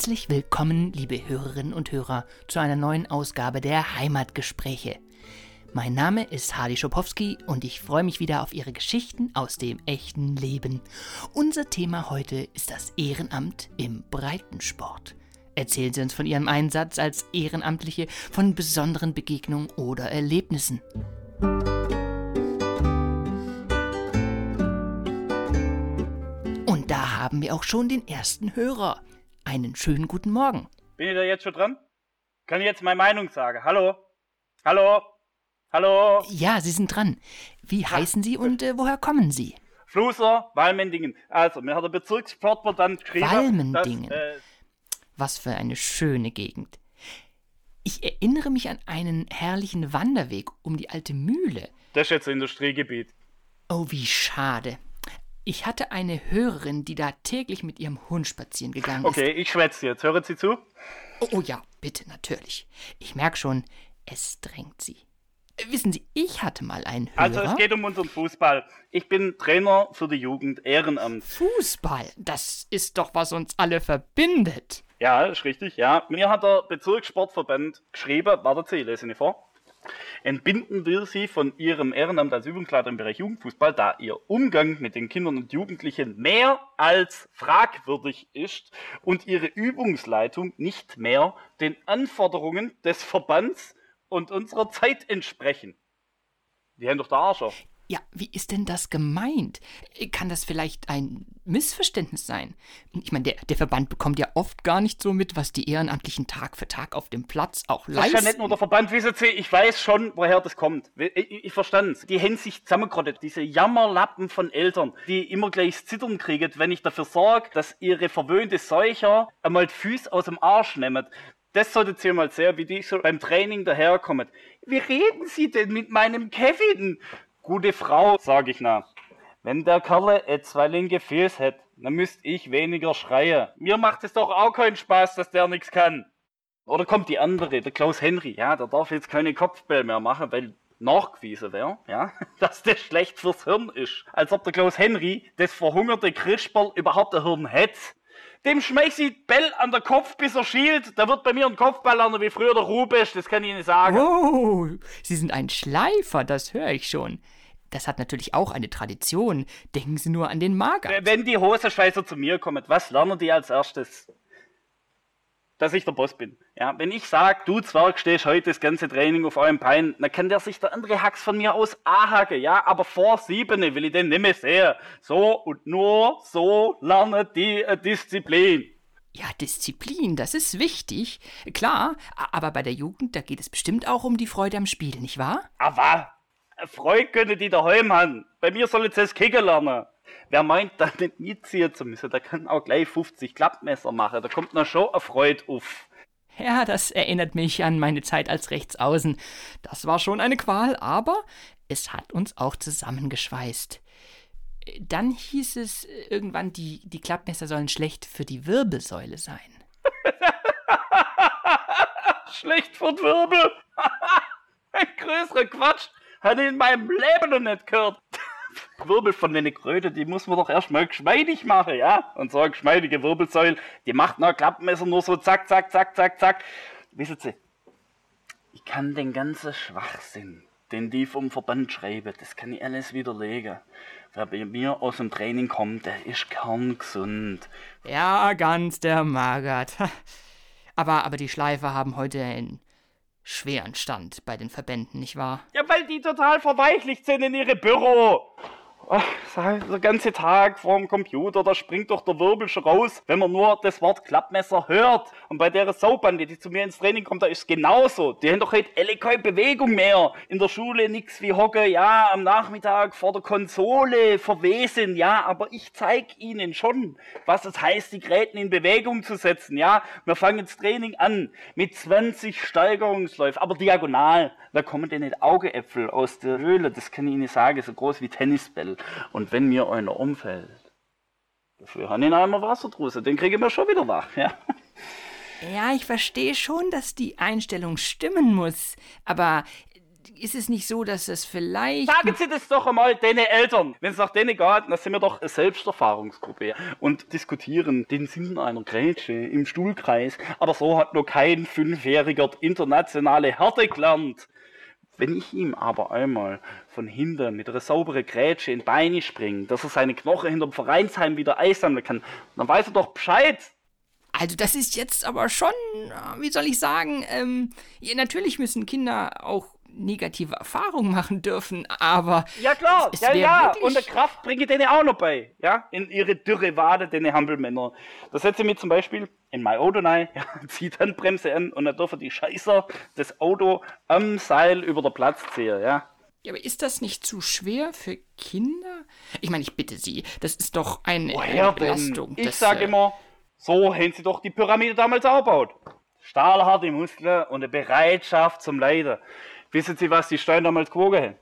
Herzlich willkommen, liebe Hörerinnen und Hörer, zu einer neuen Ausgabe der Heimatgespräche. Mein Name ist Hardy Schopowski und ich freue mich wieder auf Ihre Geschichten aus dem echten Leben. Unser Thema heute ist das Ehrenamt im Breitensport. Erzählen Sie uns von Ihrem Einsatz als Ehrenamtliche, von besonderen Begegnungen oder Erlebnissen. Und da haben wir auch schon den ersten Hörer. Einen schönen guten Morgen. Bin ich da jetzt schon dran? Kann ich jetzt meine Meinung sagen? Hallo? Hallo? Hallo? Ja, Sie sind dran. Wie heißen Sie und woher kommen Sie? Flusser, Walmendingen. Also, mir hat der Bezirkssportverband geschrieben, Walmendingen. dass... Was für eine schöne Gegend. Ich erinnere mich an einen herrlichen Wanderweg um die alte Mühle. Das ist jetzt Industriegebiet. Oh, wie schade. Ich hatte eine Hörerin, die da täglich mit ihrem Hund spazieren gegangen ist. Okay, ich schwätze jetzt. Hören Sie zu? Oh ja, bitte, natürlich. Ich merke schon, es drängt Sie. Wissen Sie, ich hatte mal einen Hörer. Also, es geht um unseren Fußball. Ich bin Trainer für die Jugend, Ehrenamt. Fußball, das ist doch, was uns alle verbindet. Ja, ist richtig, ja. Mir hat der Bezirkssportverband geschrieben, wartet Sie, ich lese nicht vor. Entbinden wir Sie von Ihrem Ehrenamt als Übungsleiter im Bereich Jugendfußball, da Ihr Umgang mit den Kindern und Jugendlichen mehr als fragwürdig ist und Ihre Übungsleitung nicht mehr den Anforderungen des Verbands und unserer Zeit entsprechen. Die haben doch der Arsch auf. Ja, wie ist denn das gemeint? Kann das vielleicht ein Missverständnis sein? Ich meine, der Verband bekommt ja oft gar nicht so mit, was die Ehrenamtlichen Tag für Tag auf dem Platz auch leisten. Das ist ja nicht nur der Verband, wissen Sie, ich weiß schon, woher das kommt. Ich verstand's. Die haben sich zusammengerottet, diese Jammerlappen von Eltern, die immer gleich das Zittern kriegen, wenn ich dafür sorge, dass ihre verwöhnte Seucher einmal die Füße aus dem Arsch nehmen. Das solltet ihr mal sehen, wie die so beim Training daherkommen. Wie reden Sie denn mit meinem Kevin? Gute Frau, sag ich nach. Wenn der Kerl zwei linke Füße hat, dann müsst ich weniger schreien. Mir macht es doch auch keinen Spaß, dass der nichts kann. Oder kommt die andere, der Klaus Henry, ja, der darf jetzt keine Kopfbälle mehr machen, weil nachgewiesen wäre, ja, dass das schlecht fürs Hirn ist. Als ob der Klaus Henry, das verhungerte Krisperl, überhaupt ein Hirn hätte. Dem schmeiß ich Bell an der Kopf, bis er schielt. Da wird bei mir ein Kopfball lernen, wie früher der Rubisch, das kann ich Ihnen sagen. Oh, Sie sind ein Schleifer, das höre ich schon. Das hat natürlich auch eine Tradition. Denken Sie nur an den Mager. Wenn die Hosenscheißer zu mir kommen, was lernen die als erstes? Dass ich der Boss bin. Ja, wenn ich sage, du Zwerg stehst heute das ganze Training auf eurem Bein, dann kann der sich der andere Hax von mir aus anhaken, ja, aber vor 7 will ich den nicht mehr sehen. So und nur so lernen die Disziplin. Ja, Disziplin, das ist wichtig. Klar, aber bei der Jugend, da geht es bestimmt auch um die Freude am Spiel, nicht wahr? Aber Freude können die daheim haben. Bei mir sollen sie es kicken lernen. Wer meint, da nicht mitziehen zu müssen, der kann auch gleich 50 Klappmesser machen. Da kommt noch schon eine Freude auf. Ja, das erinnert mich an meine Zeit als Rechtsaußen. Das war schon eine Qual, aber es hat uns auch zusammengeschweißt. Dann hieß es irgendwann, die Klappmesser sollen schlecht für die Wirbelsäule sein. Schlecht für die Wirbel? Ein größerer Quatsch. Habe ich in meinem Leben noch nicht gehört. Wirbel von den Kröte, die muss man doch erstmal geschmeidig machen, ja? Und so eine geschmeidige Wirbelsäule, die macht nach Klappmesser nur so zack, zack, zack, zack, zack. Wissen Sie, ich kann den ganzen Schwachsinn, den die vom Verband schreiben, das kann ich alles widerlegen. Wer bei mir aus dem Training kommt, der ist kerngesund. Ja, ganz der Magert. Aber die Schleifer haben heute einen schweren Stand bei den Verbänden, nicht wahr? Ja, weil die total verweichlicht sind in ihre Büro. Ach, der ganze Tag vorm Computer, da springt doch der Wirbel schon raus, wenn man nur das Wort Klappmesser hört. Und bei der Saubande, die zu mir ins Training kommt, da ist es genauso. Die haben doch heute alle keine Bewegung mehr. In der Schule nix wie Hocke, ja, am Nachmittag vor der Konsole verwesen, ja, aber ich zeig ihnen schon, was es heißt, die Geräte in Bewegung zu setzen, ja. Wir fangen das Training an mit 20 Steigerungsläufen, aber diagonal. Da kommen denn nicht Augäpfel aus der Höhle, das kann ich Ihnen sagen, so groß wie Tennisbälle. Und wenn mir einer umfällt, dafür habe ich einmal Wasserdruse, den kriege ich mir schon wieder wach, ja. Ja, ich verstehe schon, dass die Einstellung stimmen muss, aber ist es nicht so, dass es vielleicht... Sagen Sie das doch einmal den Eltern. Wenn es nach denen geht, dann sind wir doch eine Selbsterfahrungsgruppe und diskutieren den Sinn einer Grätsche im Stuhlkreis. Aber so hat noch kein 5-Jähriger internationale Härte gelernt. Wenn ich ihm aber einmal von hinten mit einer sauberen Grätsche in Beine springe, dass er seine Knochen hinterm Vereinsheim wieder einsammeln kann, dann weiß er doch Bescheid. Also das ist jetzt aber schon, wie soll ich sagen, ja, natürlich müssen Kinder auch negative Erfahrungen machen dürfen, aber... Ja klar, es ja, wirklich... und der Kraft bringe ich denen auch noch bei, ja, in ihre dürre Wade, den Hampelmänner. Da setze ich mir zum Beispiel in mein Auto rein, ja, ziehe die Handbremse an und dann dürfen die Scheißer das Auto am Seil über den Platz ziehen, ja. Ja, aber ist das nicht zu schwer für Kinder? Ich meine, ich bitte Sie, das ist doch eine Belastung. Ich sage immer, so haben sie doch die Pyramide damals aufgebaut. Stahlharte Muskeln und eine Bereitschaft zum Leiden. Wissen Sie, was die Steine damals gewogen haben?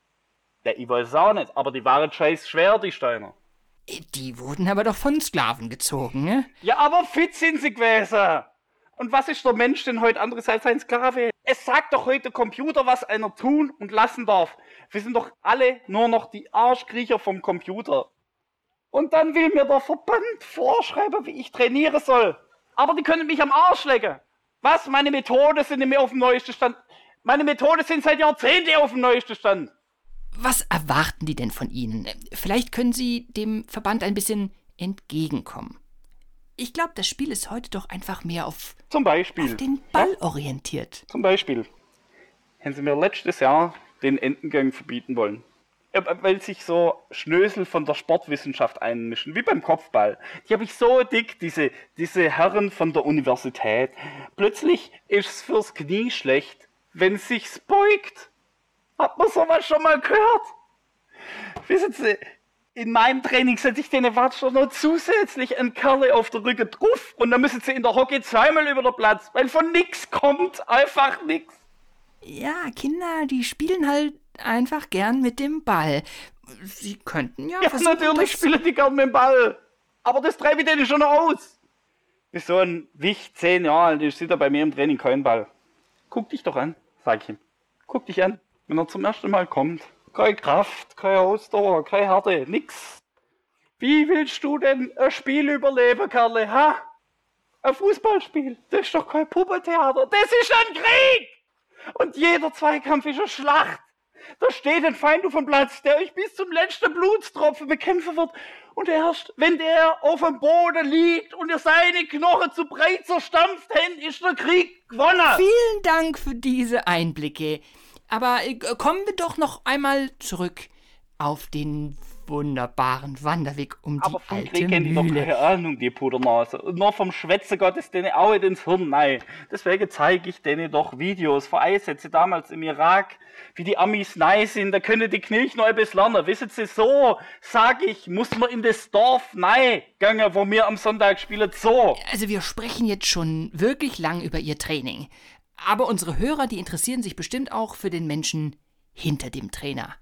Ja, ich weiß es auch nicht, aber die waren scheiß schwer, die Steine. Die wurden aber doch von Sklaven gezogen, ne? Ja, aber fit sind sie gewesen. Und was ist der Mensch denn heute anderes als ein Sklave? Es sagt doch heute der Computer, was einer tun und lassen darf. Wir sind doch alle nur noch die Arschkriecher vom Computer. Und dann will mir der Verband vorschreiben, wie ich trainieren soll. Aber die können mich am Arsch lecken. Was? Meine Methoden sind nicht mehr auf dem neuesten Stand. Meine Methoden sind seit Jahrzehnten auf dem neuesten Stand. Was erwarten die denn von Ihnen? Vielleicht können Sie dem Verband ein bisschen entgegenkommen. Ich glaube, das Spiel ist heute doch einfach mehr auf den Ball orientiert. Zum Beispiel haben sie mir letztes Jahr den Entengang verbieten wollen. Weil sich so Schnösel von der Sportwissenschaft einmischen, wie beim Kopfball. Die habe ich so dick, diese Herren von der Universität. Plötzlich ist es fürs Knie schlecht, wenn es sich beugt. Hat man sowas schon mal gehört? Wissen Sie, in meinem Training setze ich den Watscher noch zusätzlich einen Kerle auf den Rücken drauf und dann müssen sie in der Hockey zweimal über den Platz, weil von nix kommt einfach nix. Ja, Kinder, die spielen halt einfach gern mit dem Ball. Sie könnten ja versuchen, natürlich spielen die gern mit dem Ball. Aber das treibe ich denen schon noch aus. Bis so ein Wicht 10 Jahre alt ist, sieht er bei mir im Training keinen Ball. Guck dich doch an, sag ich ihm. Guck dich an, wenn er zum ersten Mal kommt. Keine Kraft, keine Ausdauer, keine Härte, nix. Wie willst du denn ein Spiel überleben, Kerle, ha? Ein Fußballspiel, das ist doch kein Puppentheater, das ist ein Krieg! Und jeder Zweikampf ist eine Schlacht. Da steht ein Feind auf dem Platz, der euch bis zum letzten Blutstropfen bekämpfen wird. Und erst, wenn der auf dem Boden liegt und ihr seine Knochen zu breit zerstampft habt, ist der Krieg gewonnen. Vielen Dank für diese Einblicke. Aber kommen wir doch noch einmal zurück auf den wunderbaren Wanderweg um die alte Mühle. Aber vom Krieg kennen die doch keine Ahnung, die Pudernase. Und nur vom Schwätzen geht es denen auch nicht ins Hirn. Nein, deswegen zeige ich denen doch Videos von Einsätzen damals im Irak, wie die Amis nice sind. Da können die Knilch noch etwas lernen. Wissen Sie, so, sag ich, muss man in das Dorf nein gehen, wo wir am Sonntag spielen. So. Also wir sprechen jetzt schon wirklich lang über Ihr Training. Aber unsere Hörer, die interessieren sich bestimmt auch für den Menschen hinter dem Trainer.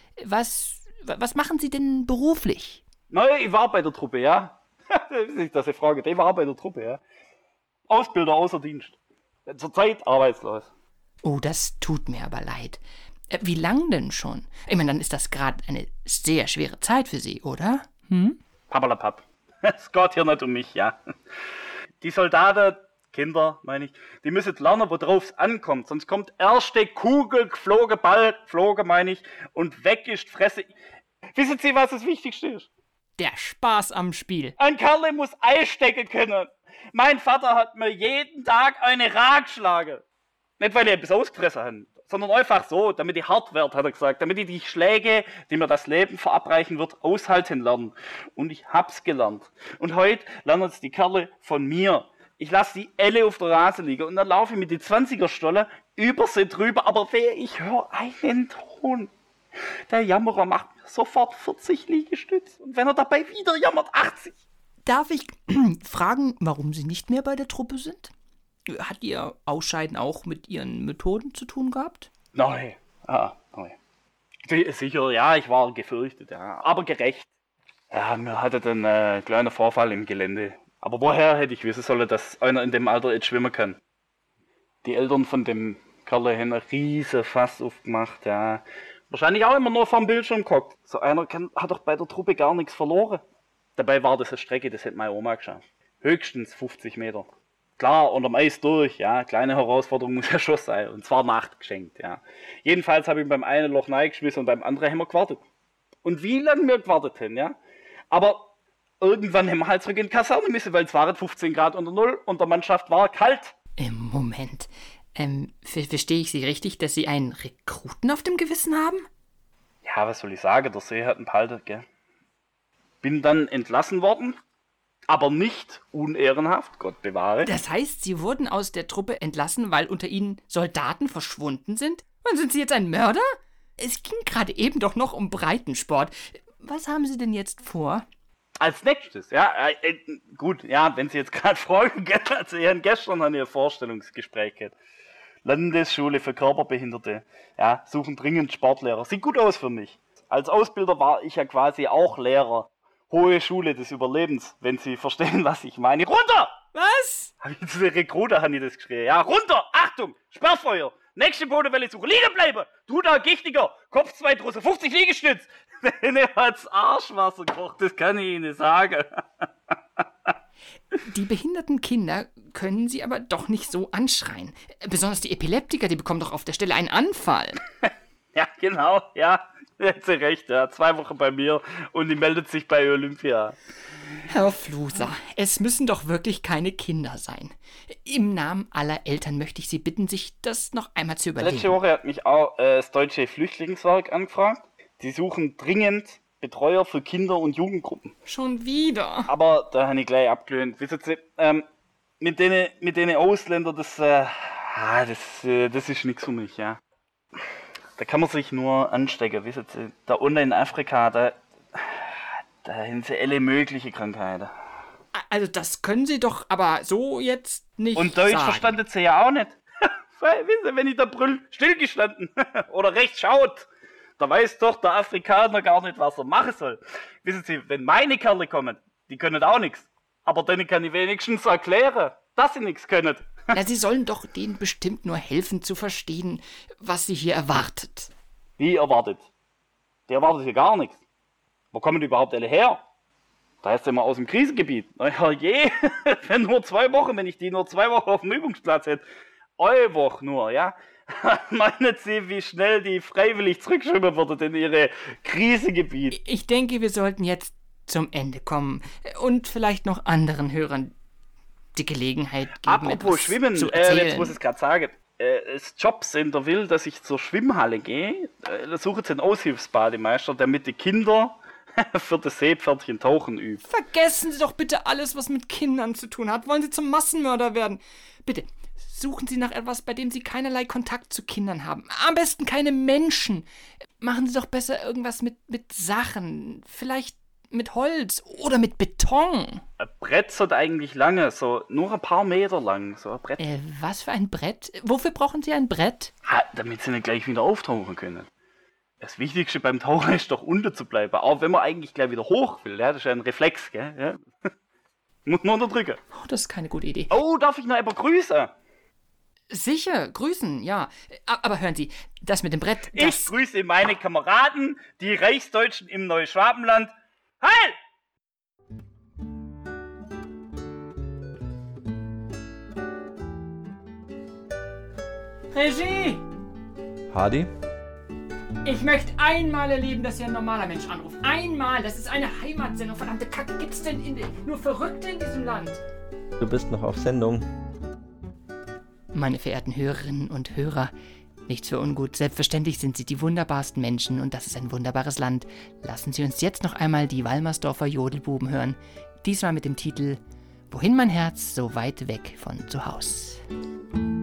Was machen Sie denn beruflich? Naja, ich war bei der Truppe, ja. Das ist nicht, dass ich frage. Ich war bei der Truppe, ja. Ausbilder außer Dienst. Zurzeit arbeitslos. Oh, das tut mir aber leid. Wie lang denn schon? Ich meine, dann ist das gerade eine sehr schwere Zeit für Sie, oder? Pappalapapp. Es geht hier nicht um mich, ja. Die Soldaten, Kinder, meine ich, die müssen lernen, worauf es ankommt. Sonst kommt erste Kugel geflogen, Ball geflogen, meine ich, und weg ist die Fresse. Wissen Sie, was das Wichtigste ist? Der Spaß am Spiel. Ein Kerl muss einstecken können. Mein Vater hat mir jeden Tag eine Rah geschlagen. Nicht, weil er etwas ausgefressen hat, sondern einfach so, damit ich hart werde, hat er gesagt. Damit ich die Schläge, die mir das Leben verabreichen wird, aushalten lernen. Und ich hab's gelernt. Und heute lernen es die Kerle von mir. Ich lasse die Elle auf der Rasen liegen und dann laufe ich mit die 20er-Stolle über sie drüber. Aber ich höre einen Ton. Der Jammerer macht mir sofort 40 Liegestütze. Und wenn er dabei wieder jammert, 80. Darf ich fragen, warum Sie nicht mehr bei der Truppe sind? Hat Ihr Ausscheiden auch mit Ihren Methoden zu tun gehabt? Nein. Nein. Sicher, ja, ich war gefürchtet, ja. Aber gerecht. Ja, mir hatte dann einen kleinen Vorfall im Gelände. Aber woher hätte ich wissen sollen, dass einer in dem Alter jetzt schwimmen kann? Die Eltern von dem Kerle haben einen riesen Fass aufgemacht, ja. Wahrscheinlich auch immer nur vom Bildschirm geguckt. So einer hat doch bei der Truppe gar nichts verloren. Dabei war das eine Strecke, das hätte meine Oma geschafft. Höchstens 50 Meter. Klar, unterm Eis durch, ja. Kleine Herausforderung muss ja schon sein. Und zwar nachgeschenkt, ja. Jedenfalls habe ich beim einen Loch reingeschmissen und beim anderen haben wir gewartet. Und wie lange wir gewartet haben, ja. Aber irgendwann haben wir halt zurück in die Kaserne müssen, weil es waren 15 Grad unter Null und der Mannschaft war kalt. Im Moment. Verstehe ich Sie richtig, dass Sie einen Rekruten auf dem Gewissen haben? Ja, was soll ich sagen? Der See hat ihn behalten, gell. Bin dann entlassen worden, aber nicht unehrenhaft, Gott bewahre. Das heißt, Sie wurden aus der Truppe entlassen, weil unter Ihnen Soldaten verschwunden sind? Und sind Sie jetzt ein Mörder? Es ging gerade eben doch noch um Breitensport. Was haben Sie denn jetzt vor? Als nächstes, ja, gut, ja, wenn Sie jetzt gerade fragen, also gestern haben wir ein Vorstellungsgespräch gehabt. Landesschule für Körperbehinderte, ja, suchen dringend Sportlehrer. Sieht gut aus für mich. Als Ausbilder war ich ja quasi auch Lehrer. Hohe Schule des Überlebens, wenn Sie verstehen, was ich meine. Runter! Was? Zu den Rekruter haben die das geschrien. Ja, runter! Achtung! Sperrfeuer! Nächste Bodewelle suchen. Liegen bleiben! Du da, Gichtiger! Kopf 2 Drusse, 50 Liegestütz! Denen hat's Arschwasser gekocht, das kann ich Ihnen sagen. Die behinderten Kinder können Sie aber doch nicht so anschreien. Besonders die Epileptiker, die bekommen doch auf der Stelle einen Anfall. Ja, genau, ja. Hat sie recht, ja. 2 Wochen bei mir und die meldet sich bei Olympia. Herr Fluser, es müssen doch wirklich keine Kinder sein. Im Namen aller Eltern möchte ich Sie bitten, sich das noch einmal zu überlegen. Letzte Woche hat mich auch das Deutsche Flüchtlingswerk angefragt. Die suchen dringend Betreuer für Kinder- und Jugendgruppen. Schon wieder? Aber da habe ich gleich abgelehnt. Wissen Sie, mit denen Ausländern, das ist nichts für mich, ja. Da kann man sich nur anstecken, wissen Sie. Da unten in Afrika, da haben sie alle mögliche Krankheiten. Also das können Sie doch aber so jetzt nicht Und Deutsch sagen. verstanden sie ja auch nicht. Wissen Sie, wenn ich da brüll, stillgestanden oder rechts schaut, da weiß doch der Afrikaner gar nicht, was er machen soll. Wissen Sie, wenn meine Kerle kommen, die können auch nichts. Aber denen kann ich wenigstens erklären, dass sie nichts können. Na, Sie sollen doch denen bestimmt nur helfen zu verstehen, was sie hier erwartet. Wie erwartet? Die erwartet hier gar nichts. Wo kommen die überhaupt alle her? Da heißt es immer aus dem Krisengebiet. Na ja, wenn nur 2 Wochen, wenn ich die nur 2 Wochen auf dem Übungsplatz hätte. Eine Woche nur, ja? Meinen Sie, wie schnell die freiwillig zurückschwimmen würden in ihre Krisengebiet? Ich denke, wir sollten jetzt zum Ende kommen und vielleicht noch anderen Hörern die Gelegenheit geben, Apropos Schwimmen, zu erzählen. jetzt muss ich es gerade sagen. Das Jobcenter will, dass ich zur Schwimmhalle gehe. Da suchen sie einen Aushilfsbademeister, der mit den Kindern für das Seepferdchen Tauchen übt. Vergessen Sie doch bitte alles, was mit Kindern zu tun hat. Wollen Sie zum Massenmörder werden? Bitte, suchen Sie nach etwas, bei dem Sie keinerlei Kontakt zu Kindern haben. Am besten keine Menschen. Machen Sie doch besser irgendwas mit Sachen. Vielleicht mit Holz oder mit Beton. Ein Brett sollte eigentlich lange, so nur ein paar Meter lang. So ein Brett. Was für ein Brett? Wofür brauchen Sie ein Brett? Damit sie nicht gleich wieder auftauchen können. Das Wichtigste beim Tauchen ist doch unten zu bleiben. Auch wenn man eigentlich gleich wieder hoch will. Ja? Das ist ja ein Reflex, gell? Ja? Muss man unterdrücken. Oh, das ist keine gute Idee. Oh, darf ich noch jemand grüßen? Sicher, grüßen, ja. Aber hören Sie, das mit dem Brett, das... Ich grüße meine Kameraden, die Reichsdeutschen im Neuschwabenland. Heil! Regie! Hardy? Ich möchte einmal erleben, dass hier ein normaler Mensch anruft. Einmal, das ist eine Heimatsendung. Verdammte Kacke, gibt's denn nur Verrückte in diesem Land? Du bist noch auf Sendung. Meine verehrten Hörerinnen und Hörer, nichts für ungut. Selbstverständlich sind Sie die wunderbarsten Menschen und das ist ein wunderbares Land. Lassen Sie uns jetzt noch einmal die Walmersdorfer Jodelbuben hören. Diesmal mit dem Titel »Wohin mein Herz so weit weg von zu Haus«.